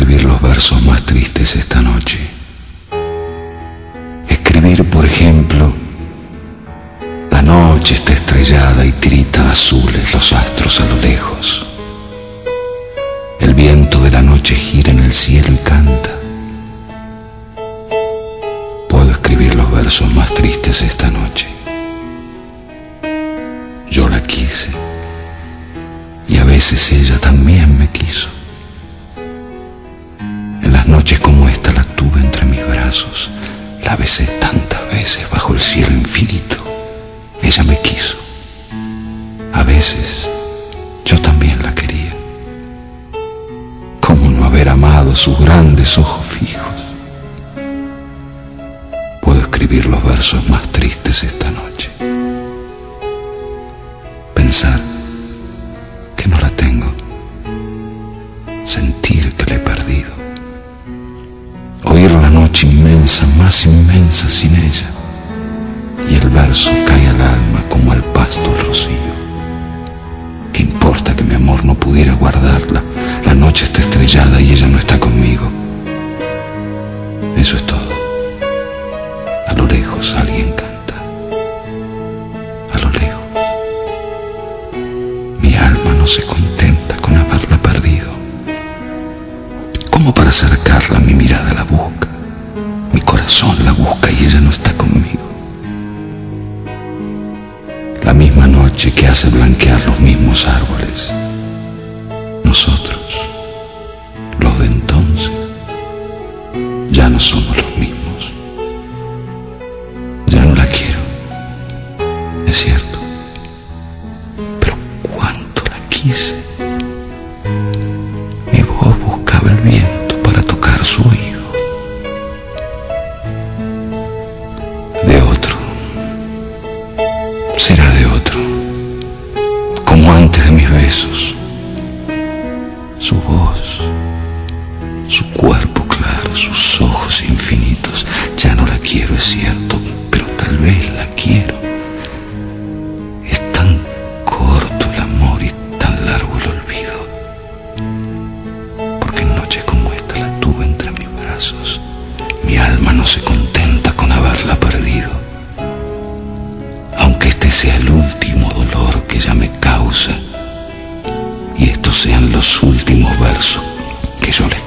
escribir los versos más tristes esta noche. Escribir, por ejemplo, la noche está estrellada y tiritan azules los astros a lo lejos. El viento de la noche gira en el cielo y canta. Puedo escribir los versos más tristes esta noche. Yo la quise y a veces ella también me quiso. En las noches como esta la tuve entre mis brazos, la besé tantas veces bajo el cielo infinito. Ella me quiso. A veces yo también la quería. ¿Cómo no haber amado sus grandes ojos fijos? Puedo escribir los versos más tristes esta noche. Pensar que no la tengo, sentir que la he perdido, oír la noche inmensa, más inmensa sin ella, y el verso cae al alma como al pasto el rocío. ¿Qué importa que mi amor no pudiera guardarla? La noche está estrellada y ella no está conmigo. Eso es todo. A lo lejos alguien canta. A lo lejos. Mi alma no se contenta con haberla perdido. Como para acercarla, mi mirada la busca. Mi corazón la busca y ella no está conmigo. La misma noche que hace blanquear los mismos árboles. Nosotros, los de entonces, ya no somos los mismos. Ya no la quiero, es cierto, pero cuánto la quise. Mi voz buscaba el viento para tocar su oído. De otro, será de otro, como antes de mis besos. Su voz, su cuerpo claro, sus ojos infinitos. Ya no la quiero, es cierto, pero tal vez la quiero. Es tan corto el amor y tan largo el olvido, porque en noches como esta la tuve entre mis brazos. Mi alma no se contenta con haberla perdido, aunque este sea el último dolor que ella me causa y estos sean los últimos versos que yo le